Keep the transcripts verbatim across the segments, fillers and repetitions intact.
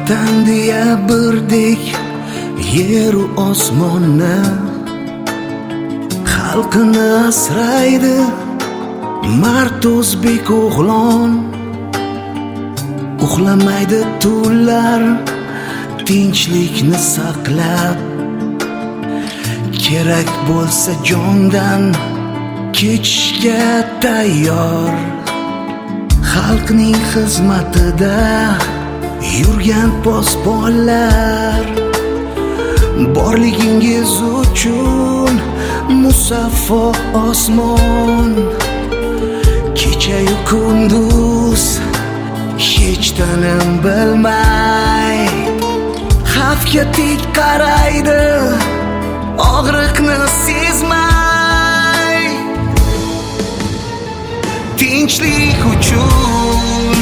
Vatan deya birdek yeru osmonni, xalqini asraydi mard o'zbek o'g'lon. Uxlamaydi tunlar tinchlikni saqlab, kerak bo'lsa jondan kechishga tayyor. Xalqning xizmatida yurgan posbonlar, borligingiz uchun musaffo osmon. Kecha-yu kunduz hech tinim bilmay xavfga tik qaraydi, og'riqni sezmay. Tinchlik uchun,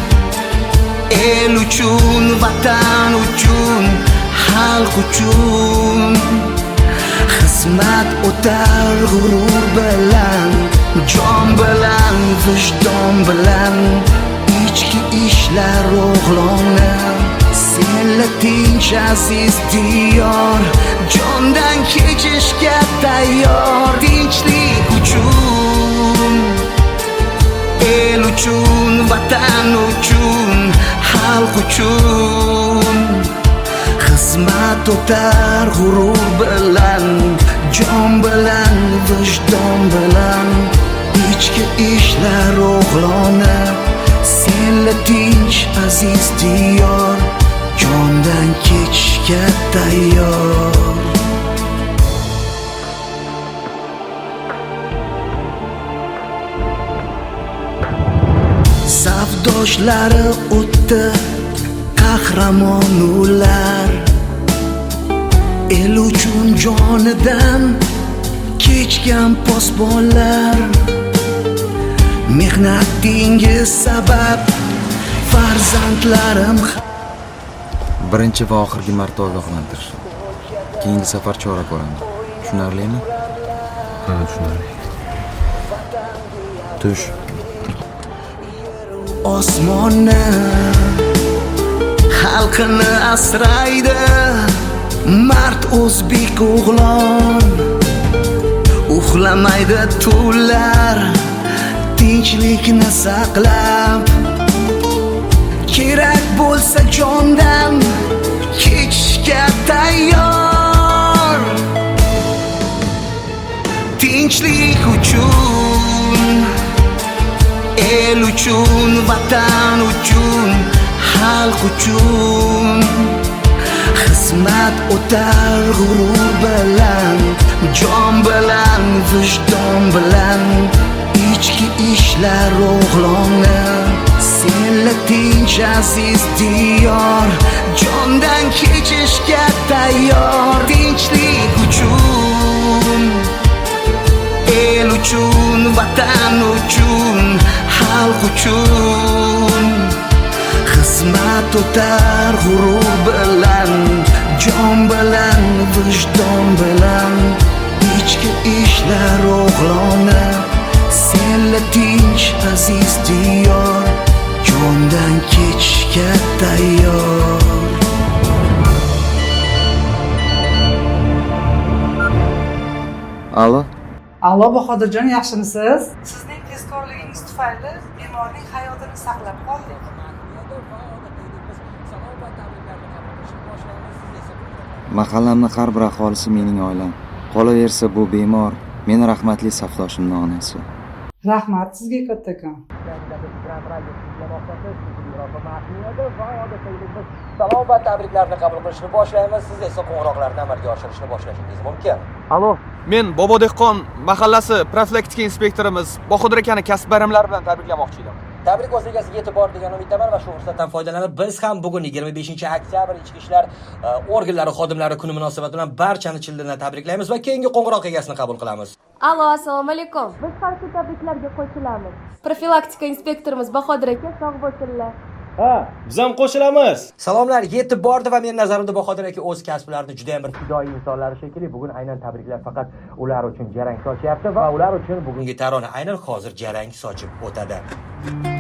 el uchun, vatan uchun, xalq uchun xizmat o'tar g'urur bilan, jon bilan, vijdon bilan. Ichki ishlar o'g'loni, senla tinch aziz diyor, jondan kechishga tayyor. Tinchlik uchun, el uchun, vatan uchun, xalq uchun xizmat o'tar g'urur bilan, jon bilan, vijdon bilan. Ichki ishlar o'g'loni, senla tinch aziz diyor, jondan kechishga tayyor. Safdoshlari o'tdi qahramon ular, el uchun jonidan kechgan posbonlar. Mehnatingiz sabab farzandlarim birinchi va oxirgi marta ogohlantirish. Keyingi safar chora ko'ramiz. Tushunarlimi? Ha, tushunarli. Tush. Osmonni, xalqini asraydi mard o'zbek o'g'lon. Uxlamaydi tunlar tinchlikni saqlab, kerak bo'lsa jondan kechishga tayyor. Tinchlik uchun, el uchun, vatan uchun, xalq uchun xizmat o'tar g'urur bilan, jon bilan, vijdon bilan. Ichki ishlar o'g'loni, senla tinch aziz diyor, jondan kechishga tayyor. Tinchlik uchun, el uchun, vatan uchun, xalq uchun xizmat o'tar g'urur bilan, jon bilan, vijdon bilan. Ichki ishlar o'g'loni, senla tinch aziz diyor, jondan kechishga tayyor. Alo. Alo Bahodirjon, yaxshimisiz? Sizning tezkorligingiz tufayli bemorning hayotini saqlab qoldik. Mahallamning har bir aholisi mening oilam. Qolaversa bu bemor meni rahmatli safdoshimning onasi. Rahmat sizga kattakon. Salom va tabriklarni qabul qilishni boshlaymiz. Siz esa qo'ng'iroqlarni amalga oshirishni boshlashingiz mumkin. Alo, men Bobodehqon mahallasi profilaktika inspektorimiz Bahodir akani kasb bayramlari bilan tabriklamoqchi edim. Tabrik o'z egasiga yetib bordi degan umiddaman va shu fursatdan foydalanib biz ham bugun yigirma beshinchi oktyabr ichki ishlar organlari xodimlari kuni munosabati bilan barchani childirdan tabriklaymiz va keyingi qo'ng'iroq egasini qabul qilamiz. Alo, assalomu alaykum. Biz har kuni tabriklarga qo'shilamiz. Profilaktika inspektorimiz Bahodir aka sog' bo'lsinlar. Ha, biz ham qo'shilamiz. Salomlar yetib bordi va men nazarimda Bahodir aka o'z kasblarini juda ham bir fidoyi insonlar shekilli. Bugun aynan tabriklar faqat ular uchun jarang sochyapti va ular uchun bugungi tarona aynan hozir jarang sochib o'tadi.